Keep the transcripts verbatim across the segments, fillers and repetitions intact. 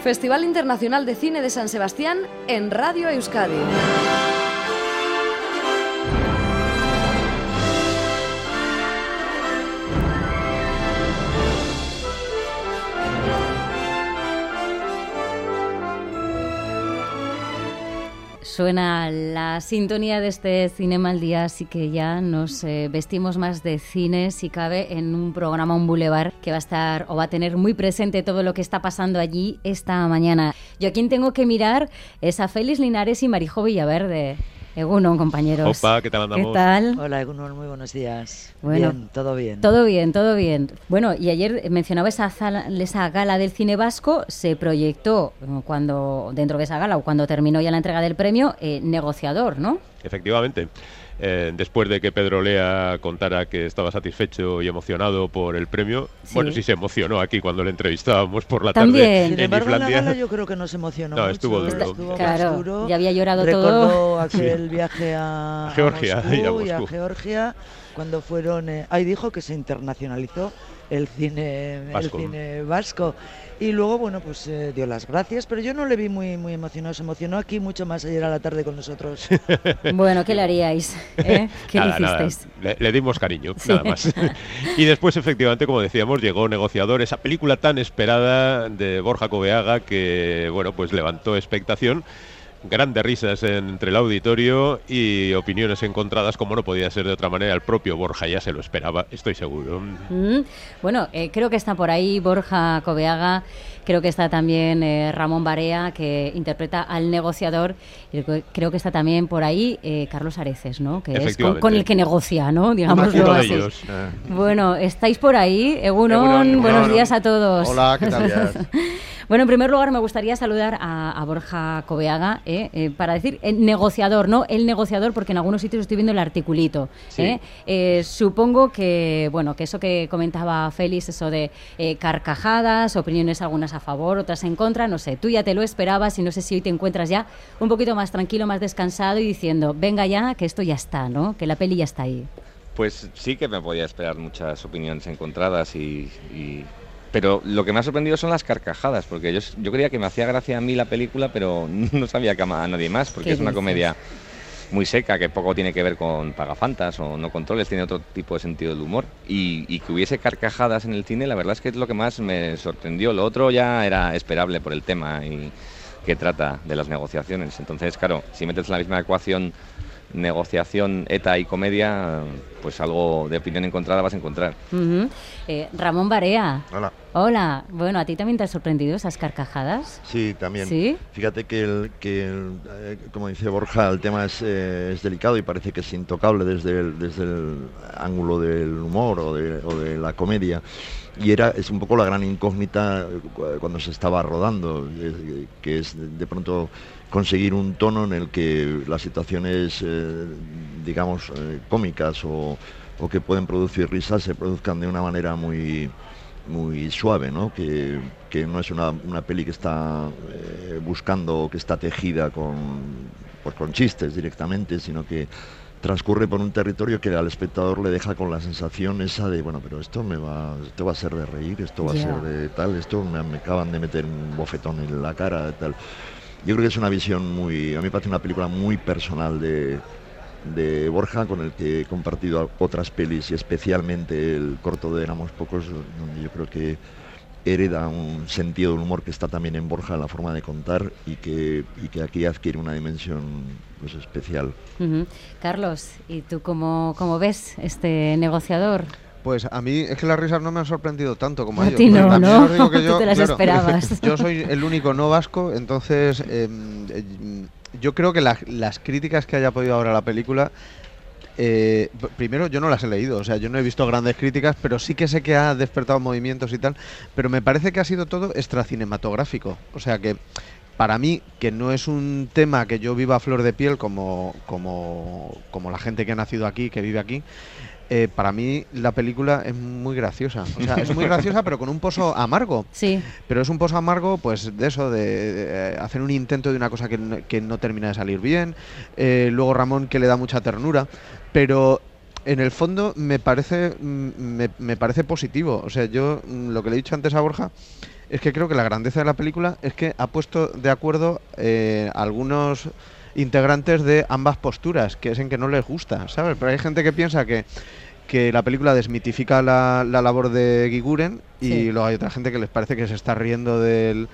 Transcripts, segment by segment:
Festival Internacional de Cine de San Sebastián en Radio Euskadi. Suena la sintonía de este Cinema al Día, así que ya nos eh, vestimos más de cine, si cabe, en un programa, un boulevard, que va a estar o va a tener muy presente todo lo que está pasando allí esta mañana. Yo a quien tengo que mirar es a Félix Linares y Marijo Villaverde. Egunon, compañeros. Opa, ¿qué tal andamos? ¿Qué tal? Hola, Egunon, muy buenos días. Bueno, bien, todo bien. Todo bien, todo bien. Bueno, y ayer mencionaba esa, sala, esa gala del cine vasco, se proyectó cuando dentro de esa gala o cuando terminó ya la entrega del premio, eh, Negociador, ¿no? Efectivamente. Eh, después de que Pedro Lea contara que estaba satisfecho y emocionado por el premio, sí. Bueno, sí se emocionó aquí cuando le entrevistábamos por la También. tarde. Sin en embargo, Islandia. En la gala yo creo que no se emocionó No, mucho. estuvo duro. Estuvo claro, duro. Ya había llorado Recordó todo. Recordó aquel sí. viaje a, a Georgia a Moscú y a, y a Moscú. Georgia, cuando fueron... Eh, ahí dijo que se internacionalizó el cine vasco. El cine vasco. Y luego, bueno, pues eh, dio las gracias, pero yo no le vi muy muy emocionado. Se emocionó aquí mucho más ayer a la tarde con nosotros. Bueno, ¿qué le haríais? ¿Eh? ¿Qué nada, le hicisteis? Le, le dimos cariño, sí. nada más. Y después, efectivamente, como decíamos, llegó Negociador, esa película tan esperada de Borja Coveaga que, bueno, pues levantó expectación. Grandes risas entre el auditorio y opiniones encontradas, como no podía ser de otra manera. El propio Borja ya se lo esperaba, estoy seguro. Mm, bueno, eh, creo que está por ahí Borja Coveaga, creo que está también eh, Ramón Barea, que interpreta al negociador, y creo que está también por ahí eh, Carlos Areces, ¿no? Que es con, con el que negocia, ¿no? Digámoslo así. Ellos. Bueno, ¿estáis por ahí? Egunon, Egunon, Egunon. Buenos días a todos. Hola, ¿qué tal? Bueno, en primer lugar me gustaría saludar a, a Borja Coveaga eh, eh, para decir el negociador, ¿no? El negociador, porque en algunos sitios estoy viendo el articulito. Sí. ¿eh? Eh, supongo que, bueno, que eso que comentaba Félix, eso de eh, carcajadas, opiniones algunas a favor, otras en contra, no sé, tú ya te lo esperabas y no sé si hoy te encuentras ya un poquito más tranquilo, más descansado y diciendo, venga ya, que esto ya está, ¿no? Que la peli ya está ahí. Pues sí que me podía esperar muchas opiniones encontradas y... y... Pero lo que me ha sorprendido son las carcajadas, porque yo, yo creía que me hacía gracia a mí la película, pero no sabía que a nadie más, porque es una dices? comedia muy seca, que poco tiene que ver con pagafantas o no controles, tiene otro tipo de sentido del humor. Y, y que hubiese carcajadas en el cine, la verdad es que es lo que más me sorprendió. Lo otro ya era esperable por el tema y que trata de las negociaciones. Entonces, claro, si metes en la misma ecuación negociación, ETA y comedia, pues algo de opinión encontrada vas a encontrar. Uh-huh. eh, Ramón Barea. Hola. Hola. Bueno, ¿a ti también te ha sorprendido esas carcajadas? Sí, también. ¿Sí? Fíjate que, el, que el, eh, como dice Borja, el tema es, eh, es delicado y parece que es intocable desde el, desde el ángulo del humor o de, o de la comedia. Y era es un poco la gran incógnita cuando se estaba rodando, eh, que es de pronto conseguir un tono en el que las situaciones, eh, digamos, eh, cómicas o, o que pueden producir risas se produzcan de una manera muy muy suave, ¿no? Que, que no es una, una peli que está eh, buscando, que está tejida con, pues, con chistes directamente, sino que transcurre por un territorio que al espectador le deja con la sensación esa de, bueno, pero esto me va, esto va a ser de reír, esto va yeah. a ser de tal, esto me, me acaban de meter un bofetón en la cara, tal. Yo creo que es una visión muy, a mí me parece una película muy personal de, de Borja, con el que he compartido otras pelis y especialmente el corto de Éramos Pocos, donde yo creo que hereda un sentido del humor que está también en Borja, la forma de contar, y que, y que aquí adquiere una dimensión pues especial. Uh-huh. Carlos, ¿y tú cómo, cómo ves este negociador? Pues a mí es que las risas no me han sorprendido tanto como a, a ellos. ti no, ¿no? Digo que yo, tú te las claro, esperabas. Yo soy el único no vasco, entonces eh, yo creo que la, las críticas que haya podido ahora la película, eh, primero yo no las he leído, o sea, yo no he visto grandes críticas, pero sí que sé que ha despertado movimientos y tal, pero me parece que ha sido todo extracinematográfico, o sea que para mí, que no es un tema que yo viva a flor de piel como, como, como la gente que ha nacido aquí, que vive aquí, Eh, para mí la película es muy graciosa, o sea, es muy graciosa pero con un pozo amargo, sí. pero es un pozo amargo pues de eso, de, de hacer un intento de una cosa que no, que no termina de salir bien, eh, luego Ramón que le da mucha ternura, pero en el fondo me parece me, me parece positivo. O sea, yo lo que le he dicho antes a Borja es que creo que la grandeza de la película es que ha puesto de acuerdo eh, algunos integrantes de ambas posturas, que es en que no les gusta, ¿sabes? Pero hay gente que piensa que que la película desmitifica la, la labor de Guiguren y sí. luego hay otra gente que les parece que se está riendo del,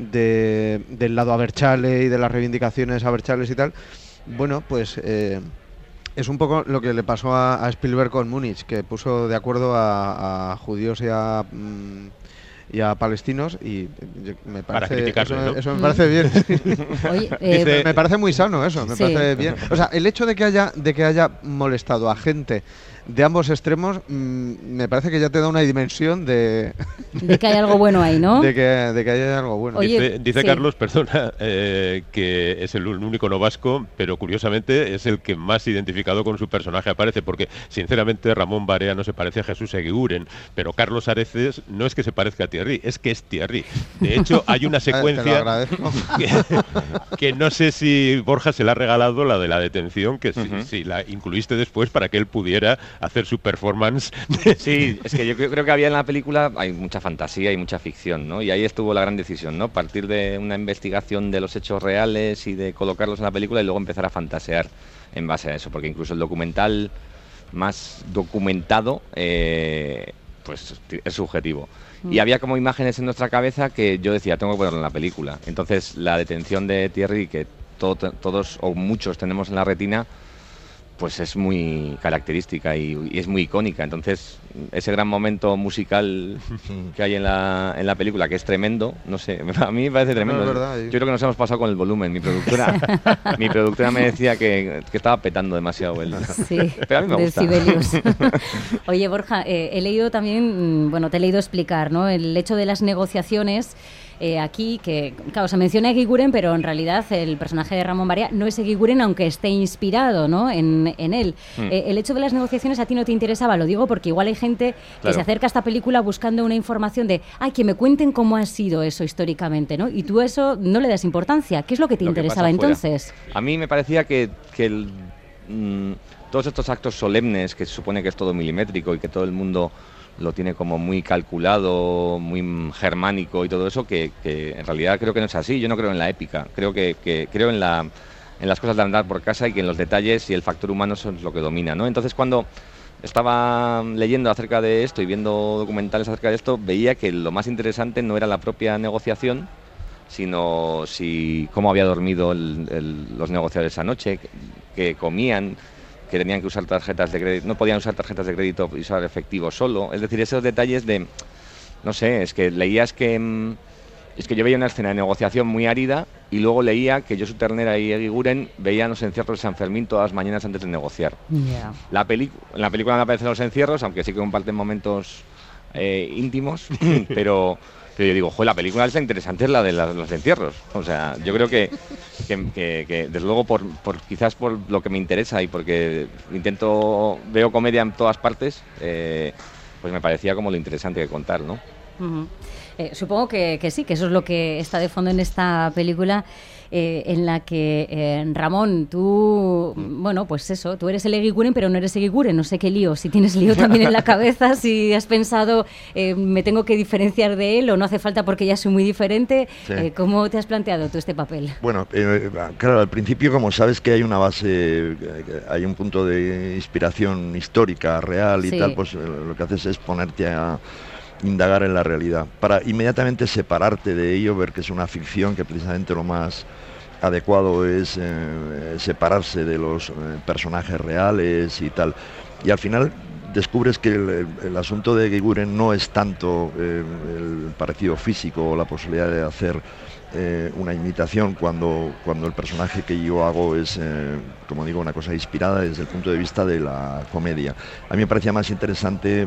de, del lado Abertzale y de las reivindicaciones Abertzales y tal. Bueno, pues eh, es un poco lo que le pasó a, a Spielberg con Múnich, que puso de acuerdo a, a judíos y a... Mm, y a palestinos y me parece eso, ¿no? eso me parece bien. Oye, eh, Dice, me parece muy sano eso, me sí. parece bien. O sea, el hecho de que haya de que haya molestado a gente de ambos extremos mmm, me parece que ya te da una dimensión de de que hay algo bueno ahí, ¿no? De que, de que haya algo bueno. Oye, dice dice sí. Carlos, perdona, eh, que es el único no vasco, pero curiosamente es el que más identificado con su personaje aparece, porque sinceramente Ramón Barea no se parece a Jesús Eguiguren, pero Carlos Areces no es que se parezca a Thierry, es que es Thierry. De hecho, hay una secuencia que, que no sé si Borja se la ha regalado, la de la detención, que uh-huh. si, si la incluiste después para que él pudiera hacer su performance. Sí, es que yo creo que había en la película, hay mucha fantasía y mucha ficción, ¿no? Y ahí estuvo la gran decisión, ¿no? Partir de una investigación de los hechos reales y de colocarlos en la película y luego empezar a fantasear en base a eso, porque incluso el documental más documentado eh, pues es subjetivo. Mm. Y había como imágenes en nuestra cabeza que yo decía, tengo que ponerlo en la película. Entonces la detención de Thierry, que todo, todos o muchos tenemos en la retina, pues es muy característica y, y es muy icónica. Entonces, ese gran momento musical que hay en la, en la película, que es tremendo, no sé, a mí me parece tremendo. No, es verdad, yo creo que nos hemos pasado con el volumen. Mi productora mi productora me decía que, que estaba petando demasiado el... Sí, pero a mí me gusta. Oye, Borja, eh, he leído también, bueno, te he leído explicar, ¿no? El hecho de las negociaciones. Eh, aquí, que claro, se menciona a Eguiguren, pero en realidad el personaje de Ramón Barea no es Eguiguren, aunque esté inspirado, ¿no? en, en él. Mm. Eh, el hecho de las negociaciones a ti no te interesaba, lo digo porque igual hay gente que claro. se acerca a esta película buscando una información de, ay, que me cuenten cómo ha sido eso históricamente, ¿no? Y tú eso no le das importancia. ¿Qué es lo que te lo interesaba que entonces? A mí me parecía que, que el, mmm, todos estos actos solemnes, que se supone que es todo milimétrico y que todo el mundo lo tiene como muy calculado, muy germánico y todo eso, que, que en realidad creo que no es así. Yo no creo en la épica, creo que, que creo en la en las cosas de andar por casa y que en los detalles y el factor humano son lo que domina, ¿no? Entonces, cuando estaba leyendo acerca de esto y viendo documentales acerca de esto, veía que lo más interesante no era la propia negociación, sino si cómo había dormido el, el, los negociadores esa noche, que, que comían, que tenían que usar tarjetas de crédito, no podían usar tarjetas de crédito y usar efectivo solo. Es decir, esos detalles de, no sé, es que leías que, es que yo veía una escena de negociación muy árida y luego leía que Josu Ternera y Eguiguren veían los encierros de San Fermín todas las mañanas antes de negociar. Yeah. La peli, en la película no aparecen los encierros, aunque sí que comparten momentos eh, íntimos, pero... Pero yo digo, joder, la película esa interesante es la de la, los encierros. O sea, yo creo que, que, que, que desde luego, por, por quizás por lo que me interesa y porque intento, veo comedia en todas partes, eh, pues me parecía como lo interesante de contar, ¿no? Uh-huh. Eh, supongo que, que sí, que eso es lo que está de fondo en esta película, eh, en la que, eh, Ramón, tú, bueno, pues eso, tú eres el Eguiguren, pero no eres Eguiguren, no sé qué lío, si tienes lío también en la cabeza, si has pensado, eh, me tengo que diferenciar de él o no hace falta porque ya soy muy diferente, sí. eh, ¿cómo te has planteado tú este papel? Bueno, eh, claro, al principio, como sabes que hay una base, hay un punto de inspiración histórica, real y sí. tal, pues lo que haces es ponerte a indagar en la realidad, para inmediatamente separarte de ello, ver que es una ficción, que precisamente lo más adecuado es eh, separarse de los eh, personajes reales y tal. Y al final descubres que el, el, el asunto de Eguiguren no es tanto eh, el parecido físico o la posibilidad de hacer eh, una imitación cuando, cuando el personaje que yo hago es, eh, como digo, una cosa inspirada desde el punto de vista de la comedia. A mí me parecía más interesante eh,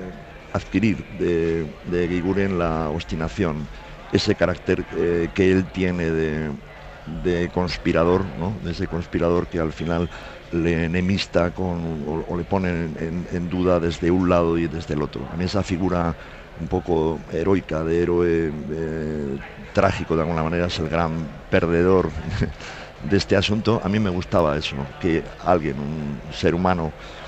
adquirir de, de Eguiguren la obstinación, ese carácter eh, que él tiene de, de conspirador, ¿no? De ese conspirador que al final le enemista con, o, o le pone en, en duda desde un lado y desde el otro. A mí esa figura un poco heroica, de héroe eh, trágico de alguna manera, es el gran perdedor de este asunto. A mí me gustaba eso, ¿no? Que alguien, un ser humano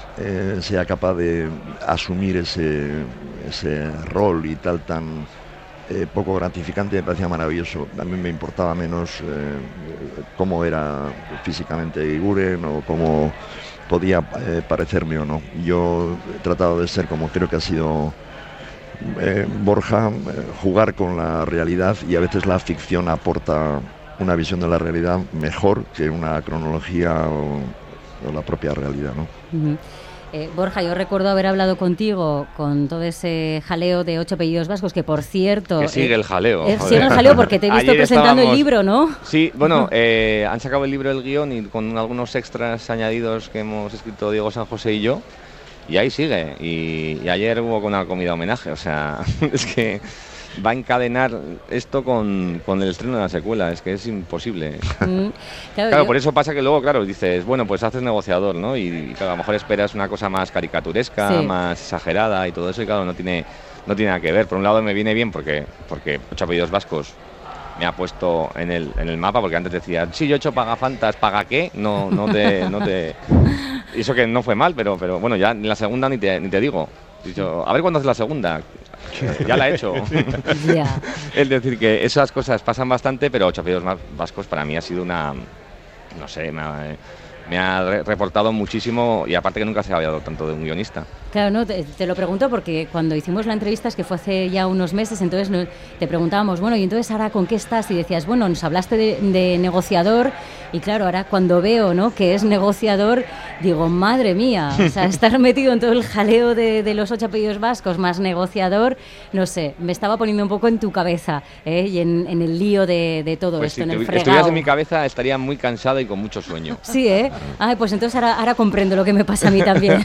eh, sea capaz de asumir ese, ese rol y tal tan eh, poco gratificante, me parecía maravilloso. A mí me importaba menos eh, cómo era físicamente Eguiguren o cómo podía eh, parecerme o no. Yo he tratado de ser como creo que ha sido eh, Borja, eh, jugar con la realidad, y a veces la ficción aporta una visión de la realidad mejor que una cronología o, o la propia realidad, ¿no? Uh-huh. Eh, Borja, yo recuerdo haber hablado contigo con todo ese jaleo de Ocho apellidos vascos, que por cierto... Que sigue eh, el jaleo. Eh, sigue el jaleo porque te he visto Ayer presentando estábamos... el libro, ¿no? Sí, bueno, eh, han sacado el libro del guión y con algunos extras añadidos que hemos escrito Diego San José y yo, y ahí sigue. Y, y ayer hubo una comida homenaje, o sea, es que... va a encadenar esto con, con el estreno de la secuela, es que es imposible. Mm, claro, claro yo... por eso pasa que luego, claro, dices, bueno, pues haces negociador, ¿no? Y, y claro, a lo mejor esperas una cosa más caricaturesca, sí. más exagerada y todo eso, y claro, no tiene, no tiene nada que ver. Por un lado me viene bien porque, porque Ocho apellidos vascos me ha puesto en el, en el mapa, porque antes decía, sí, yo he hecho Pagafantas, ¿paga qué? No, no te... No te... Y eso que no fue mal, pero, pero bueno, ya en la segunda ni te, ni te digo. Dicho, a ver cuándo hace la segunda. Eh, ya la he hecho. Yeah. Es decir, que esas cosas pasan bastante, pero Ocho apellidos vascos para mí ha sido una... No sé, me ha, me ha re reportado muchísimo, y aparte que nunca se había hablado tanto de un guionista. Claro, no, te, te lo pregunto porque cuando hicimos la entrevista, es que fue hace ya unos meses, entonces no, te preguntábamos, bueno, y entonces ahora ¿con qué estás? Y decías, bueno, nos hablaste de, de negociador, y claro, ahora cuando veo, ¿no?, que es negociador, digo, madre mía, o sea, estar metido en todo el jaleo de, de los Ocho apellidos vascos más negociador, no sé, me estaba poniendo un poco en tu cabeza, ¿eh? Y en, en el lío de, de todo pues esto, si en el fregado. Si estuvieras en mi cabeza estaría muy cansado y con mucho sueño. Sí, ¿eh? Ay, pues entonces ahora, ahora comprendo lo que me pasa a mí también.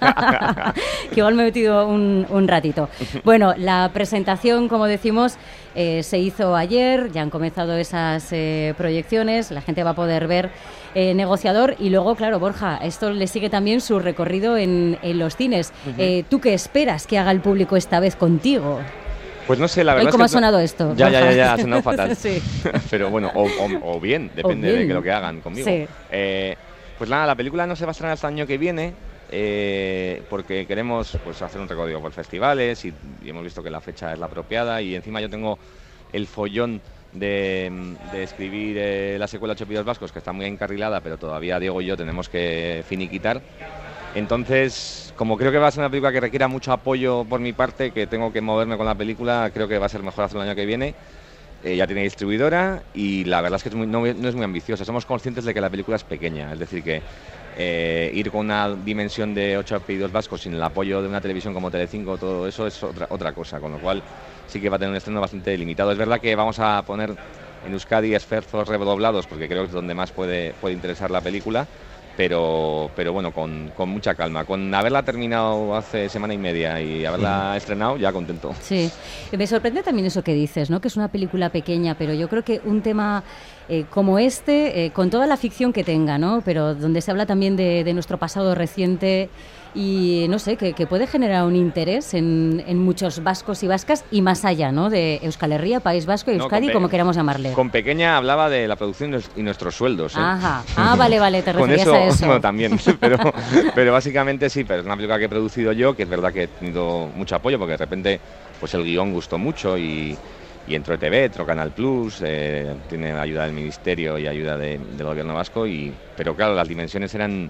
Que igual me he metido un, un ratito. Bueno, la presentación, como decimos, eh, se hizo ayer, ya han comenzado esas eh, proyecciones, la gente va a poder ver eh, Negociador, y luego, claro, Borja, esto le sigue también su recorrido en, en los cines. Uh-huh. eh, ¿Tú qué esperas que haga el público esta vez contigo? Pues no sé, la verdad. ¿Cómo es que ha sonado esto? Ya, ya, ya, ya, ha sonado fatal. Sí. Pero bueno, o, o, o bien, depende o bien. de lo que hagan conmigo. Sí. Eh, pues nada, la película no se va a estrenar hasta el año que viene. Eh, porque queremos pues hacer un recorrido por festivales y, y hemos visto que la fecha es la apropiada, y encima yo tengo el follón de, de escribir eh, la secuela Ocho apellidos vascos, que está muy encarrilada, pero todavía Diego y yo tenemos que finiquitar. Entonces, como creo que va a ser una película que requiera mucho apoyo por mi parte, que tengo que moverme con la película, creo que va a ser mejor hacerlo el año que viene. Eh, ya tiene distribuidora y la verdad es que es muy, no, no es muy ambiciosa. Somos conscientes de que la película es pequeña, es decir que Eh, ir con una dimensión de Ocho apellidos vascos sin el apoyo de una televisión como Telecinco, todo eso es otra, otra cosa, con lo cual sí que va a tener un estreno bastante limitado. Es verdad que vamos a poner en Euskadi esfuerzos redoblados, porque creo que es donde más puede, puede interesar la película, pero, pero bueno, con, con mucha calma. Con haberla terminado hace semana y media y haberla sí. estrenado, ya contento. Sí, me sorprende también eso que dices, ¿no?, que es una película pequeña, pero yo creo que un tema eh, como este, eh, con toda la ficción que tenga, ¿no?, pero donde se habla también de, de nuestro pasado reciente, y no sé, que, que puede generar un interés en, en muchos vascos y vascas, y más allá, ¿no?, de Euskal Herria, País Vasco y Euskadi, no, como queramos llamarle. Con pequeña hablaba de la producción y nuestros sueldos, ¿eh? Ajá, ah, vale, vale, te referías eso, a eso. Bueno, también, pero, pero básicamente sí, pero es una película que he producido yo, que es verdad que he tenido mucho apoyo, porque de repente pues el guión gustó mucho y, y entró E T V, entró Canal Plus, eh, tiene ayuda del Ministerio y ayuda de, del Gobierno vasco, y, pero claro, las dimensiones eran...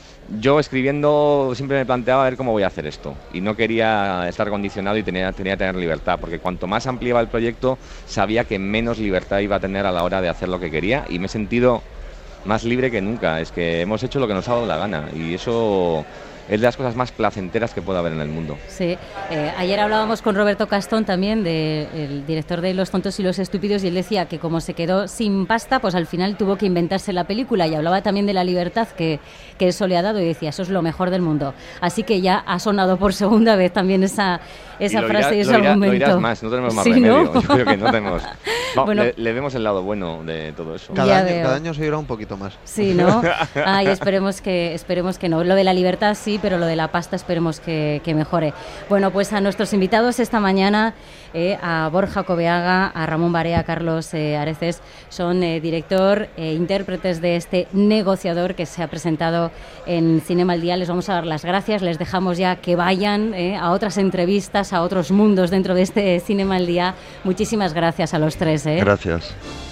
Yo escribiendo siempre me planteaba a ver cómo voy a hacer esto, y no quería estar condicionado y tenía, tenía que tener libertad, porque cuanto más ampliaba el proyecto sabía que menos libertad iba a tener a la hora de hacer lo que quería, y me he sentido más libre que nunca. Es que hemos hecho lo que nos ha dado la gana, y eso es de las cosas más placenteras que puede haber en el mundo. Sí, eh, ayer hablábamos con Roberto Castón también, de, el director de Los tontos y los estúpidos, y él decía que como se quedó sin pasta, pues al final tuvo que inventarse la película, y hablaba también de la libertad que, que eso le ha dado, y decía, eso es lo mejor del mundo. Así que ya ha sonado por segunda vez también esa, esa y frase dirá, y ese lo dirá, argumento. Lo dirás más, no tenemos más ¿Sí, remedio. no? Yo creo que no tenemos. No, bueno, le, le vemos el lado bueno de todo eso. Cada año, cada año se irá un poquito más. Sí, ¿no? Ay, esperemos que, esperemos que no. Lo de la libertad sí, sí, pero lo de la pasta esperemos que, que mejore. Bueno, pues a nuestros invitados esta mañana, eh, a Borja Coveaga, a Ramón Barea, a Carlos eh, Areces, son eh, director e intérpretes de este negociador que se ha presentado en Cinema al Día. Les vamos a dar las gracias, les dejamos ya que vayan eh, a otras entrevistas, a otros mundos dentro de este Cinema al Día. Muchísimas gracias a los tres. Eh. Gracias.